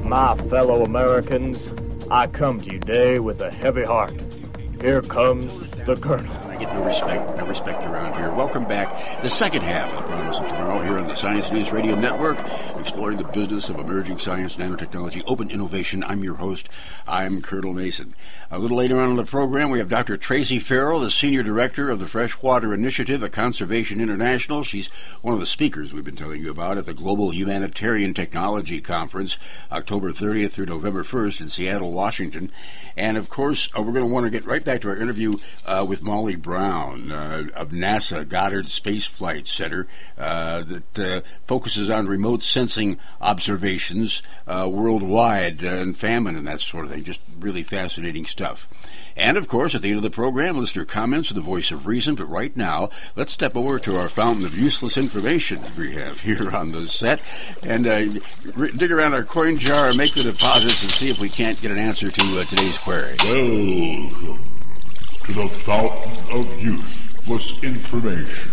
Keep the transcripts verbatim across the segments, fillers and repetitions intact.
My fellow Americans, I come to you today with a heavy heart. Here comes the Colonel. I get no respect, no respect around here. Welcome back. The second half of The Promise of Tomorrow here on the Science News Radio Network, exploring the business of emerging science, nanotechnology, open innovation. I'm your host. I'm Colonel Mason. A little later on in the program, we have Doctor Tracy Farrell, the Senior Director of the Freshwater Initiative at Conservation International. She's one of the speakers we've been telling you about at the Global Humanitarian Technology Conference, October thirtieth through November first in Seattle, Washington. And, of course, uh, we're going to want to get right back to our interview uh, with Molly Brown uh, of NASA Goddard Space Flight Center uh, that uh, focuses on remote sensing observations uh, worldwide uh, and famine and that sort of thing. Just really fascinating stuff. And, of course, at the end of the program, listener comments are the voice of reason. But right now, let's step over to our fountain of useless information we have here on the set and uh, dig around our coin jar and make the deposits and see if we can't get an answer to uh, today's query. Welcome to the fountain of useless information.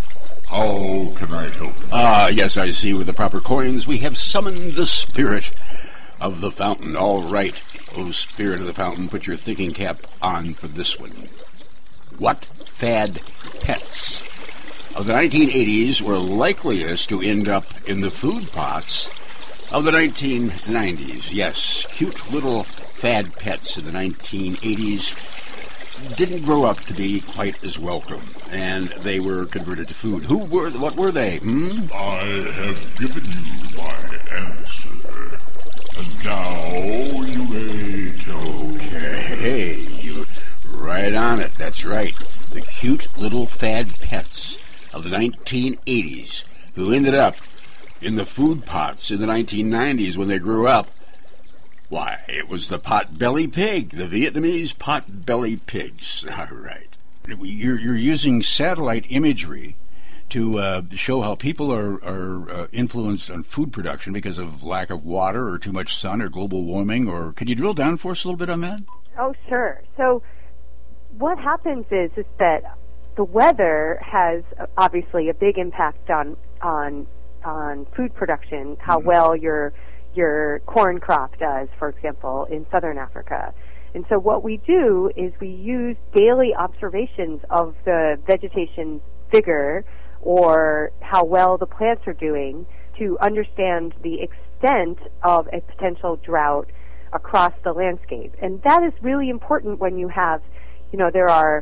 How can I help you? Ah, yes, I see. With the proper coins, we have summoned the spirit of the fountain. All right, oh spirit of the fountain, put your thinking cap on for this one. What fad pets of the nineteen eighties were likeliest to end up in the food pots of the nineteen nineties? Yes, cute little fad pets in the nineteen eighties didn't grow up to be quite as welcome, and they were converted to food. Who were? What were they? Hmm? I have given you my answer, and now you may tell. Okay, you right on it. That's right. The cute little fad pets of the nineteen eighties who ended up in the food pots in the nineteen nineties when they grew up. Why, it was the pot-belly pig, the Vietnamese pot-belly pigs. All right. You're, you're using satellite imagery to uh, show how people are, are uh, influenced on food production because of lack of water or too much sun or global warming. Or can you drill down for us a little bit on that? Oh, sure. So what happens is, is that the weather has obviously a big impact on on on food production, how mm-hmm. well your your corn crop does, for example, in southern Africa. And so what we do is we use daily observations of the vegetation vigor or how well the plants are doing to understand the extent of a potential drought across the landscape. And that is really important when you have, you know, there are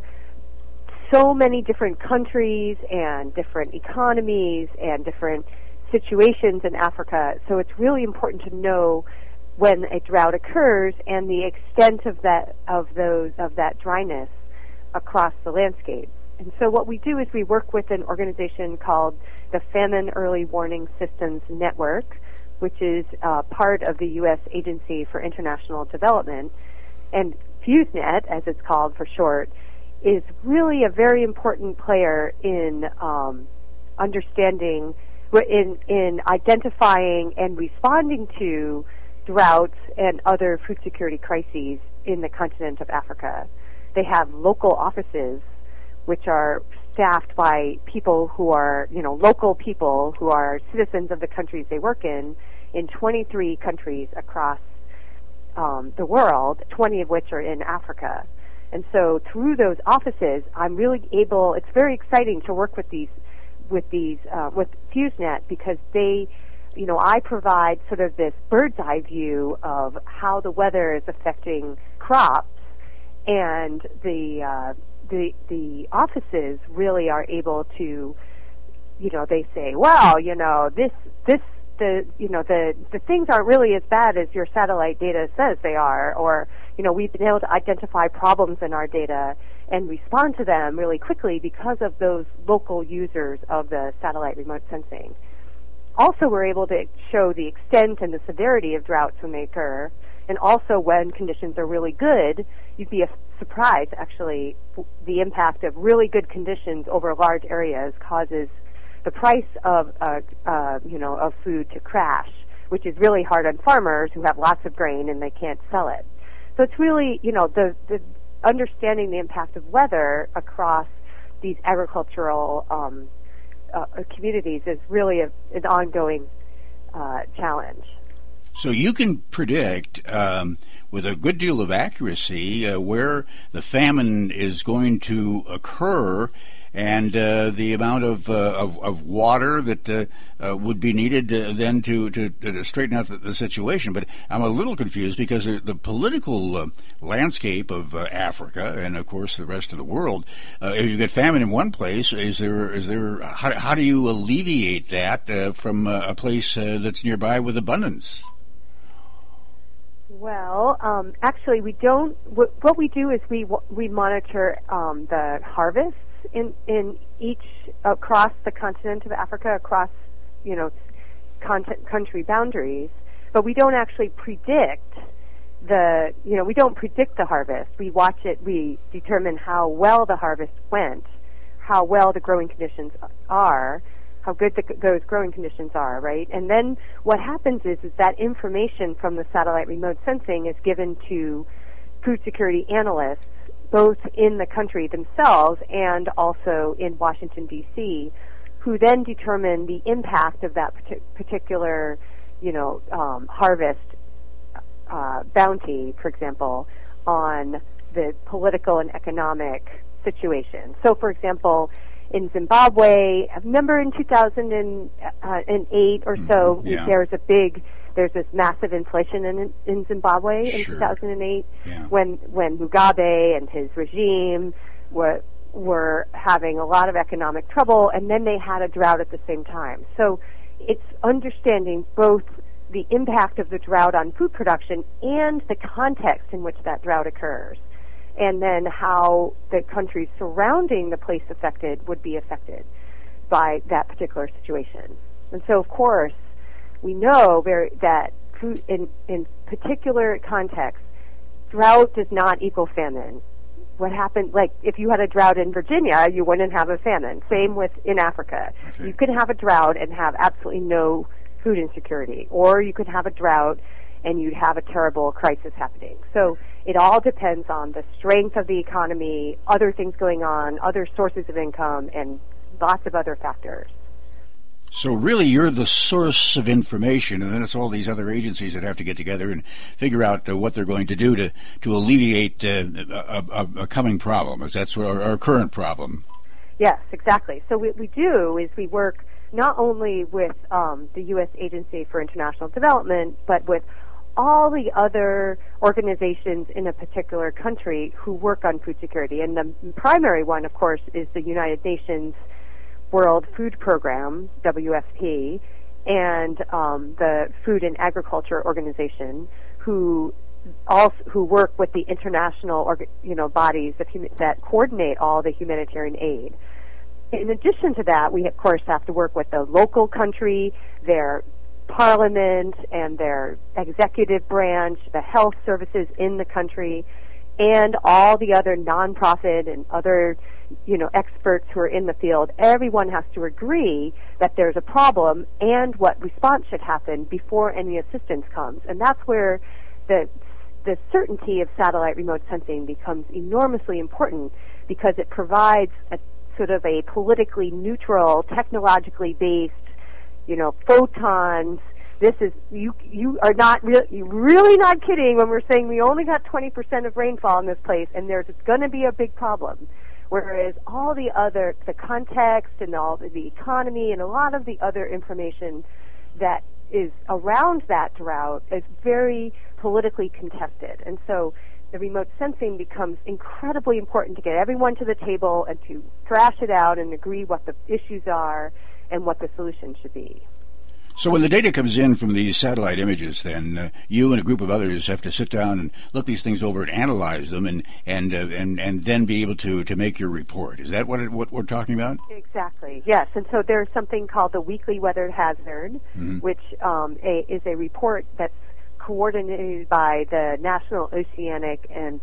so many different countries and different economies and different situations in Africa, so it's really important to know when a drought occurs and the extent of that of those of that dryness across the landscape. And so what we do is we work with an organization called the Famine Early Warning Systems Network, which is uh, part of the U S Agency for International Development, and FuseNet, as it's called for short, is really a very important player in um, understanding in in identifying and responding to droughts and other food security crises in the continent of Africa. They have local offices which are staffed by people who are, you know, local people who are citizens of the countries they work in, in twenty-three countries across um, the world, twenty of which are in Africa. And so through those offices, I'm really able, it's very exciting to work with these with these, uh, with FuseNet, because they, you know, I provide sort of this bird's eye view of how the weather is affecting crops, and the, uh, the, the offices really are able to, you know, they say, well, you know, this, this, the, you know, the, the things aren't really as bad as your satellite data says they are, or, you know, we've been able to identify problems in our data and respond to them really quickly because of those local users of the satellite remote sensing. Also, we're able to show the extent and the severity of droughts when they occur, and also when conditions are really good. You'd be surprised, actually, the impact of really good conditions over large areas causes the price of, uh, uh, you know, of food to crash, which is really hard on farmers who have lots of grain and they can't sell it. So it's really, you know, the, the understanding the impact of weather across these agricultural um, uh, communities is really a, an ongoing uh, challenge. So you can predict um, with a good deal of accuracy uh, where the famine is going to occur and uh, the amount of, uh, of of water that uh, uh, would be needed uh, then to, to, to straighten out the, the situation. But I'm a little confused because the, the political uh, landscape of uh, Africa and, of course, the rest of the world, uh, if you get famine in one place, is there is there how, how do you alleviate that uh, from uh, a place uh, that's nearby with abundance? Well, um, actually, we don't. What, what we do is we we monitor um, the harvests in in each across the continent of Africa, across you know content, country boundaries, but we don't actually predict the you know we don't predict the harvest. We watch it. We determine how well the harvest went, how well the growing conditions are, how good the, those growing conditions are, right? And then what happens is is that information from the satellite remote sensing is given to food security analysts, both in the country themselves and also in Washington, D C, who then determine the impact of that particular, you know, um, harvest uh, bounty, for example, on the political and economic situation. So, for example, in Zimbabwe, I remember in two thousand eight or so, yeah. there was a big, there's this massive inflation in in Zimbabwe in sure. two thousand eight yeah. when when Mugabe and his regime were were having a lot of economic trouble, and then they had a drought at the same time. So it's understanding both the impact of the drought on food production and the context in which that drought occurs, and then how the countries surrounding the place affected would be affected by that particular situation. And so, of course, we know very, that food in, in particular contexts, drought does not equal famine. What happened, like if you had a drought in Virginia, you wouldn't have a famine. Same with in Africa. Okay. You could have a drought and have absolutely no food insecurity, or you could have a drought and you'd have a terrible crisis happening. So it all depends on the strength of the economy, other things going on, other sources of income, and lots of other factors. So really you're the source of information, and then it's all these other agencies that have to get together and figure out uh, what they're going to do to, to alleviate uh, a, a, a coming problem, as that's our, our current problem. Yes, exactly. So what we do is we work not only with um, the U S Agency for International Development, but with all the other organizations in a particular country who work on food security. And the primary one, of course, is the United Nations World Food Program, W F P, and um, the Food and Agriculture Organization, who also who work with the international, orga, you know, bodies that, that coordinate all the humanitarian aid. In addition to that, we of course have to work with the local country, their parliament and their executive branch, the health services in the country, and all the other nonprofit and other, you know, experts who are in the field. Everyone has to agree that there's a problem and what response should happen before any assistance comes. And that's where the the certainty of satellite remote sensing becomes enormously important, because it provides a sort of a politically neutral, technologically based, you know, photons. This is, you you are not re- you're really not kidding when we're saying we only got twenty percent of rainfall in this place and there's going to be a big problem. Whereas all the other, the context and all the, the economy and a lot of the other information that is around that drought is very politically contested. And so the remote sensing becomes incredibly important to get everyone to the table and to thrash it out and agree what the issues are and what the solution should be. So when the data comes in from these satellite images, then uh, you and a group of others have to sit down and look these things over and analyze them, and and uh, and and then be able to, to make your report. Is that what it, what we're talking about? Exactly. Yes. And so there's something called the Weekly Weather Hazard, mm-hmm. which um, a, is a report that's coordinated by the National Oceanic and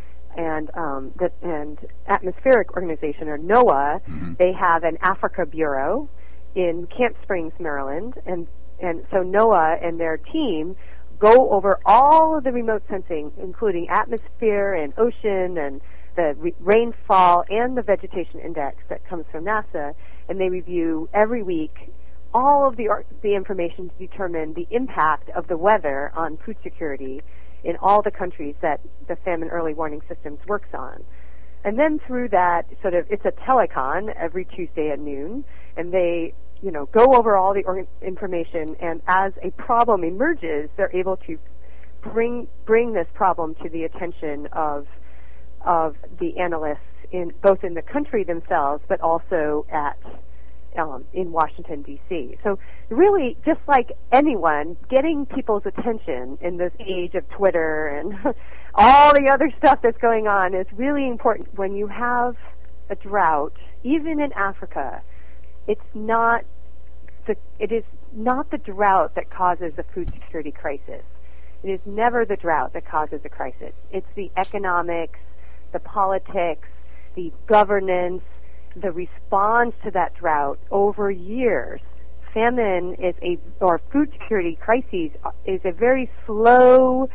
and um, the, and Atmospheric Organization, or NOAA. Mm-hmm. They have an Africa Bureau in Camp Springs, Maryland, and and so NOAA and their team go over all of the remote sensing, including atmosphere and ocean and the re- rainfall and the vegetation index that comes from NASA, and they review every week all of the or- the information to determine the impact of the weather on food security in all the countries that the Famine Early Warning Systems works on. And then through that, sort of, it's a telecon every Tuesday at noon, and they, you know, go over all the or- information, and as a problem emerges, they're able to bring bring this problem to the attention of of the analysts in both in the country themselves, but also at um, in Washington, D C. So really, just like anyone, getting people's attention in this age of Twitter and all the other stuff that's going on is really important. When you have a drought, even in Africa, it's not the, it is not the drought that causes a food security crisis. It is never the drought that causes a crisis. It's the economics, the politics, the governance, the response to that drought over years. Famine is a, or food security crises is a very slow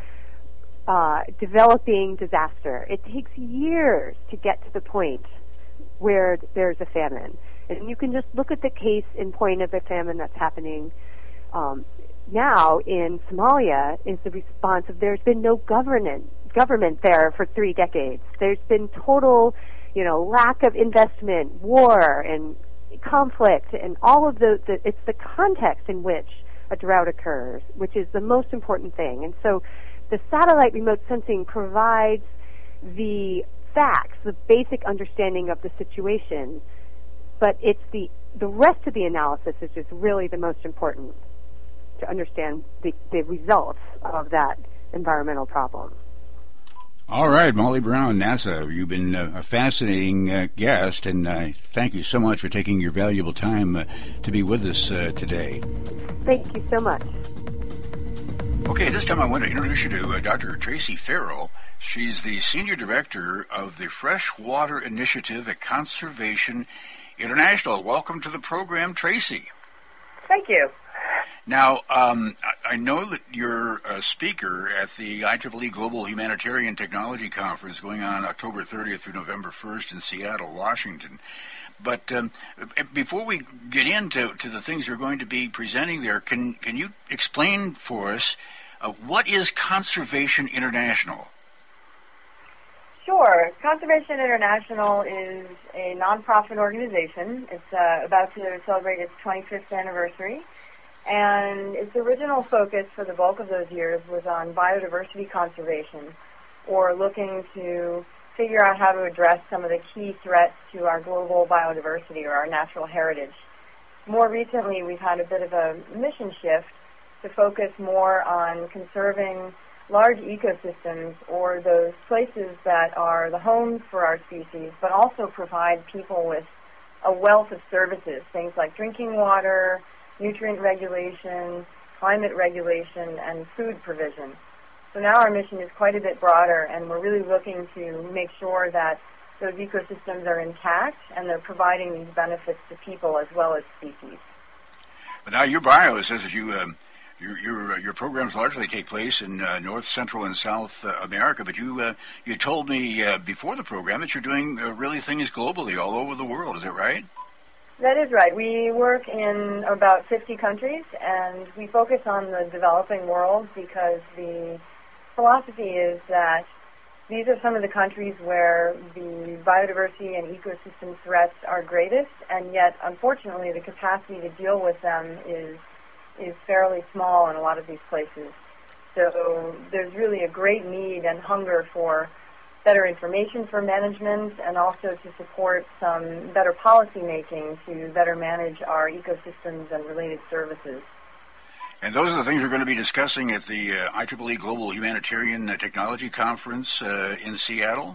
uh, developing disaster. It takes years to get to the point where there's a famine. And you can just look at the case in point of the famine that's happening um, now in Somalia is the response of there's been no government, government there for three decades. There's been total you know, lack of investment, war, and conflict, and all of the, the, it's the context in which a drought occurs, which is the most important thing. And so the satellite remote sensing provides the facts, the basic understanding of the situation, but it's the, the rest of the analysis is just really the most important to understand the, the results of that environmental problem. All right, Molly Brown, NASA, you've been uh, a fascinating uh, guest, and uh, thank you so much for taking your valuable time uh, to be with us uh, today. Thank you so much. Okay, this time I want to introduce you to uh, Doctor Tracy Farrell. She's the Senior Director of the Freshwater Initiative at Conservation International. Welcome to the program, Tracy. Thank you. Now, um, I know that you're a speaker at the I triple E Global Humanitarian Technology Conference going on October thirtieth through November first in Seattle, Washington. But um, before we get into to the things you're going to be presenting there, can, can you explain for us uh, what is Conservation International? Sure. Conservation International is a nonprofit organization. It's uh, about to celebrate its twenty-fifth anniversary. And its original focus for the bulk of those years was on biodiversity conservation, or looking to figure out how to address some of the key threats to our global biodiversity or our natural heritage. More recently, we've had a bit of a mission shift to focus more on conserving large ecosystems, or those places that are the homes for our species, but also provide people with a wealth of services, things like drinking water, nutrient regulation, climate regulation, and food provision. So now our mission is quite a bit broader, and we're really looking to make sure that those ecosystems are intact and they're providing these benefits to people as well as species. But now your bio says that you, um, your your, uh, your programs largely take place in uh, North, Central, and South uh, America, but you uh, you told me uh, before the program that you're doing uh, really things globally all over the world. Is that right? That is right. We work in about fifty countries, and we focus on the developing world because the philosophy is that these are some of the countries where the biodiversity and ecosystem threats are greatest, and yet, unfortunately, the capacity to deal with them is is fairly small in a lot of these places. So there's really a great need and hunger for better information for management, and also to support some better policy making to better manage our ecosystems and related services. And those are the things we're going to be discussing at the uh, I triple E Global Humanitarian Technology Conference uh, in Seattle?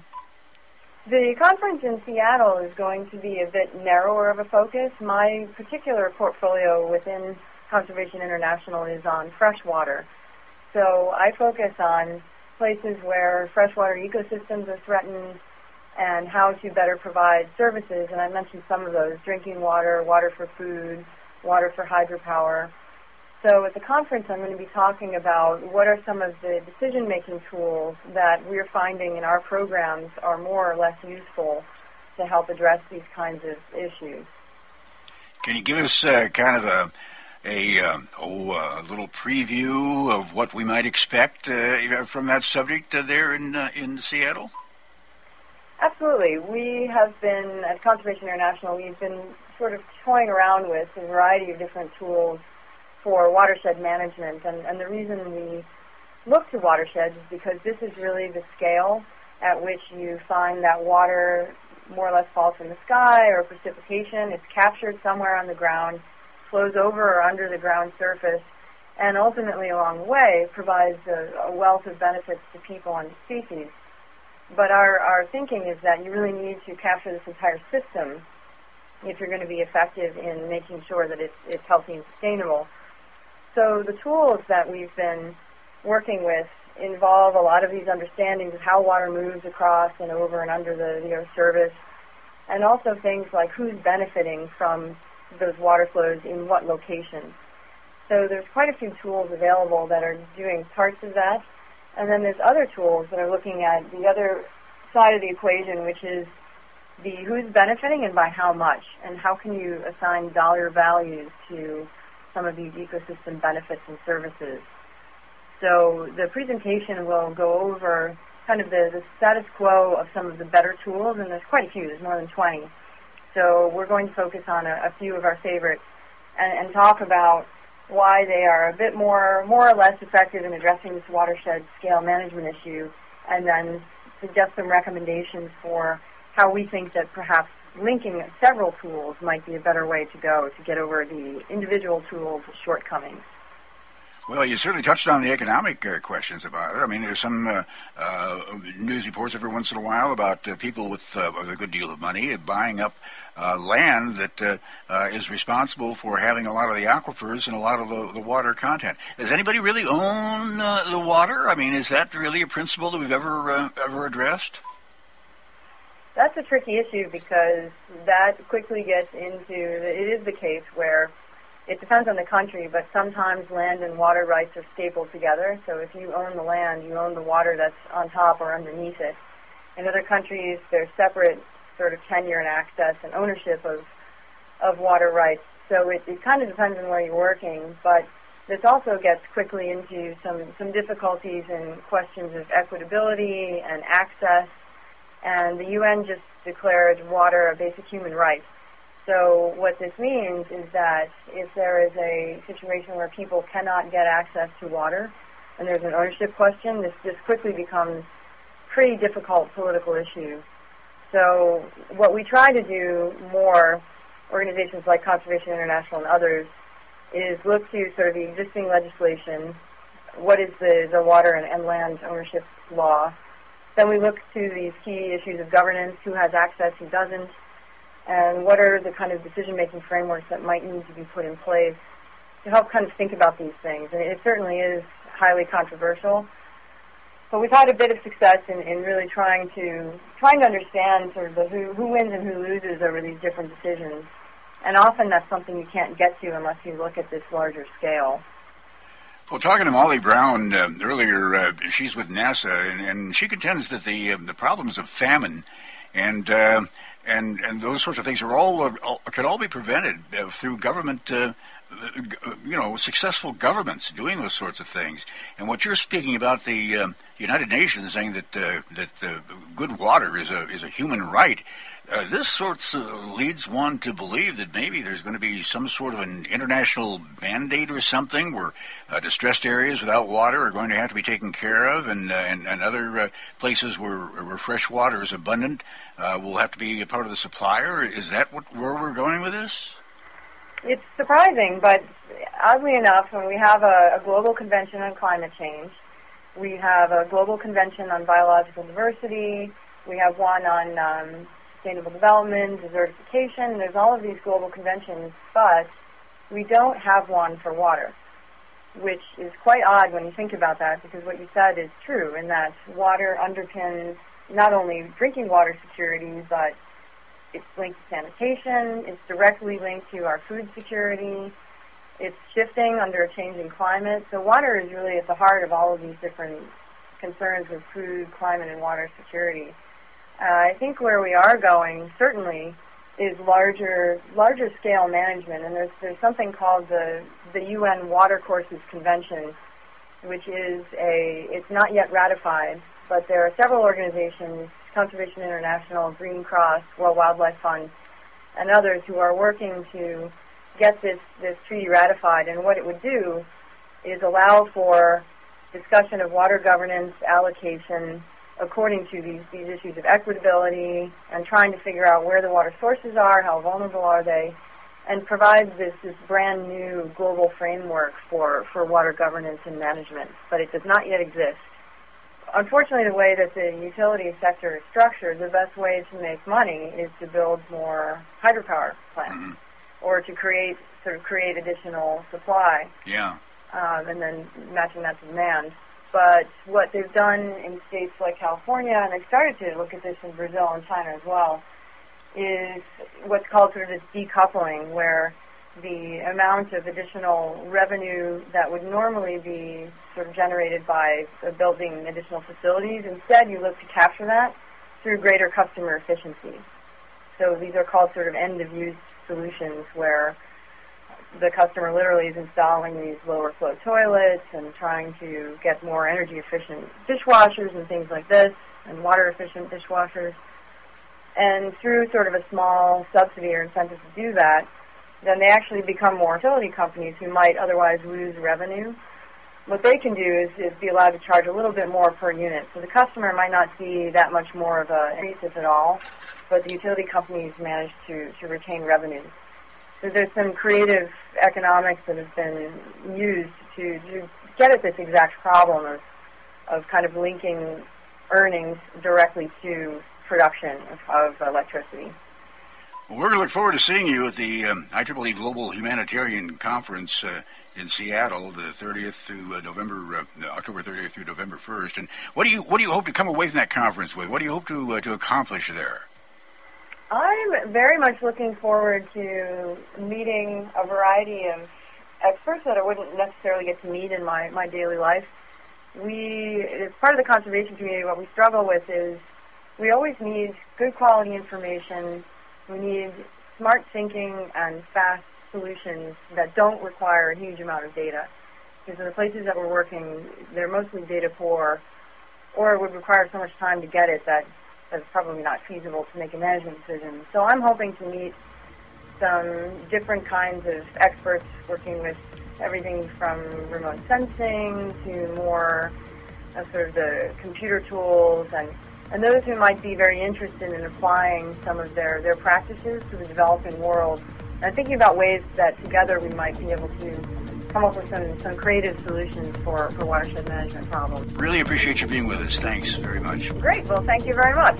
The conference in Seattle is going to be a bit narrower of a focus. My particular portfolio within Conservation International is on freshwater. So I focus on places where freshwater ecosystems are threatened and how to better provide services. And I mentioned some of those: drinking water, water for food, water for hydropower. So at the conference, I'm going to be talking about what are some of the decision-making tools that we're finding in our programs are more or less useful to help address these kinds of issues. Can you give us uh, kind of a a uh, oh uh, a little preview of what we might expect uh, from that subject uh, there in uh, in Seattle? Absolutely. We have been, at Conservation International, we've been sort of toying around with a variety of different tools for watershed management. And, and the reason we look to watersheds is because this is really the scale at which you find that water more or less falls from the sky or precipitation. It's captured somewhere on the ground, flows over or under the ground surface, and ultimately along the way provides a, a wealth of benefits to people and species. But our, our thinking is that you really need to capture this entire system if you're going to be effective in making sure that it's, it's healthy and sustainable. So the tools that we've been working with involve a lot of these understandings of how water moves across and over and under the, the Earth's surface, and also things like who's benefiting from those water flows in what locations. So there's quite a few tools available that are doing parts of that. And then there's other tools that are looking at the other side of the equation, which is the who's benefiting and by how much, and how can you assign dollar values to some of these ecosystem benefits and services. So the presentation will go over kind of the, the status quo of some of the better tools, and there's quite a few, there's more than twenty. So we're going to focus on a, a few of our favorites and, and talk about why they are a bit more more or less effective in addressing this watershed scale management issue, and then suggest some recommendations for how we think that perhaps linking several tools might be a better way to go to get over the individual tools' shortcomings. Well, you certainly touched on the economic uh, questions about it. I mean, there's some uh, uh, news reports every once in a while about uh, people with, uh, with a good deal of money buying up uh, land that uh, uh, is responsible for having a lot of the aquifers and a lot of the, the water content. Does anybody really own uh, the water? I mean, is that really a principle that we've ever uh, ever addressed? That's a tricky issue because that quickly gets into, it is the case where it depends on the country, but sometimes land and water rights are stapled together. So if you own the land, you own the water that's on top or underneath it. In other countries, there's separate sort of tenure and access and ownership of of water rights. So it, it kind of depends on where you're working, but this also gets quickly into some, some difficulties and questions of equitability and access. And the U N just declared water a basic human right. So what this means is that if there is a situation where people cannot get access to water and there's an ownership question, this, this quickly becomes a pretty difficult political issue. So what we try to do more, organizations like Conservation International and others, is look to sort of the existing legislation, what is the, the water and, and land ownership law. Then we look to these key issues of governance, who has access, who doesn't, and what are the kind of decision-making frameworks that might need to be put in place to help kind of think about these things. And it certainly is highly controversial. But we've had a bit of success in, in really trying to trying to understand sort of the who, who wins and who loses over these different decisions. And often that's something you can't get to unless you look at this larger scale. Well, talking to Molly Brown uh, earlier, uh, she's with NASA, and, and she contends that the uh, the problems of famine and uh, and and those sorts of things are all, uh, all can all be prevented uh, through government, uh, you know, successful governments doing those sorts of things. And what you're speaking about, the uh, United Nations saying that uh, that uh, good water is a is a human right. Uh, this sort of leads one to believe that maybe there's going to be some sort of an international mandate or something where uh, distressed areas without water are going to have to be taken care of, and uh, and, and other uh, places where, where fresh water is abundant uh, will have to be a part of the supplier. Is that what, where we're going with this? It's surprising, but oddly enough, when we have a, a global convention on climate change, we have a global convention on biological diversity, we have one on um, sustainable development, desertification. There's all of these global conventions, but we don't have one for water, which is quite odd when you think about that, because what you said is true, in that water underpins not only drinking water security, but it's linked to sanitation, it's directly linked to our food security, it's shifting under a changing climate. So water is really at the heart of all of these different concerns with food, climate, and water security. Uh, I think where we are going, certainly, is larger larger scale management, and there's there's something called the the U N Watercourses Convention, which is a it's not yet ratified, but there are several organizations, Conservation International, Green Cross, World Wildlife Fund, and others who are working to get this this treaty ratified. And what it would do is allow for discussion of water governance, allocation, according to these, these issues of equitability and trying to figure out where the water sources are, how vulnerable are they, and provide this, this brand new global framework for, for water governance and management. But it does not yet exist. Unfortunately, the way that the utility sector is structured, the best way to make money is to build more hydropower plants mm-hmm. or to create sort of create additional supply. Yeah. Um, and then matching that to demand. But what they've done in states like California, and they've started to look at this in Brazil and China as well, is what's called sort of this decoupling, where the amount of additional revenue that would normally be sort of generated by uh, building additional facilities, instead you look to capture that through greater customer efficiency. So these are called sort of end-of-use solutions, where the customer literally is installing these lower flow toilets and trying to get more energy efficient dishwashers and things like this, and water efficient dishwashers. And through sort of a small subsidy or incentive to do that, then they actually become more utility companies who might otherwise lose revenue. What they can do is, is be allowed to charge a little bit more per unit. So the customer might not see that much more of an increase, if at all, but the utility companies manage to, to retain revenues. So there's some creative economics that have been used to, to get at this exact problem of, of kind of linking earnings directly to production of, of electricity. Well, we're going to look forward to seeing you at the um, I triple E Global Humanitarian Conference uh, in Seattle, the thirtieth through uh, November, uh, October thirtieth through November first. And what do you what do you hope to come away from that conference with? What do you hope to uh, to accomplish there? I'm very much looking forward to meeting a variety of experts that I wouldn't necessarily get to meet in my, my daily life. We, as part of the conservation community, what we struggle with is we always need good quality information. We need smart thinking and fast solutions that don't require a huge amount of data. Because in the places that we're working, they're mostly data poor, or it would require so much time to get it that it's probably not feasible to make a management decision. So I'm hoping to meet some different kinds of experts working with everything from remote sensing to more uh, sort of the computer tools, and, and those who might be very interested in applying some of their, their practices to the developing world, and thinking about ways that together we might be able to come up with some, some creative solutions for, for watershed management problems. Really appreciate you being with us. Thanks very much. Great. Well, thank you very much.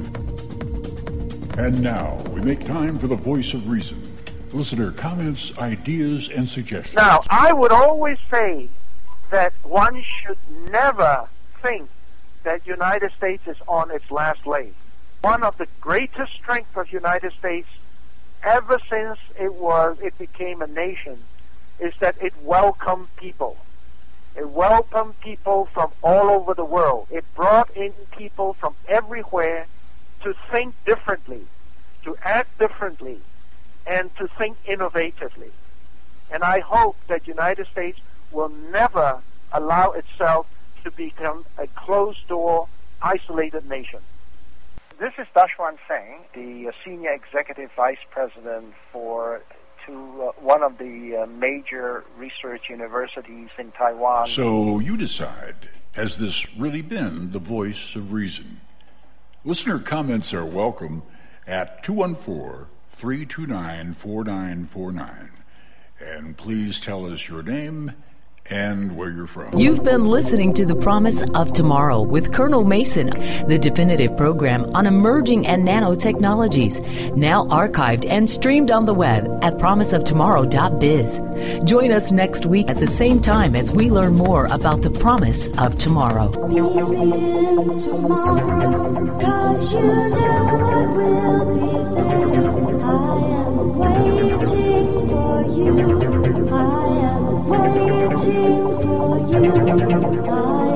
And now we make time for the voice of reason. Listener comments, ideas, and suggestions. Now, I would always say that one should never think that United States is on its last leg. One of the greatest strengths of United States ever since it was it became a nation is that it welcomed people. It welcomed people from all over the world. It brought in people from everywhere to think differently, to act differently, and to think innovatively. And I hope that United States will never allow itself to become a closed-door, isolated nation. This is Dashwan Singh, the Senior Executive Vice President for to uh, one of the uh, major research universities in Taiwan. So you decide, has this really been the voice of reason? Listener comments are welcome at two one four, three two nine, four nine four nine. And please tell us your name and where you're from. You've been listening to The Promise of Tomorrow with Colonel Mason, the definitive program on emerging and nanotechnologies, now archived and streamed on the web at promise of tomorrow dot biz. Join us next week at the same time as we learn more about the promise of tomorrow. Maybe tomorrow, 'cause you know I will be there. I am waiting for you. I am waiting for you. I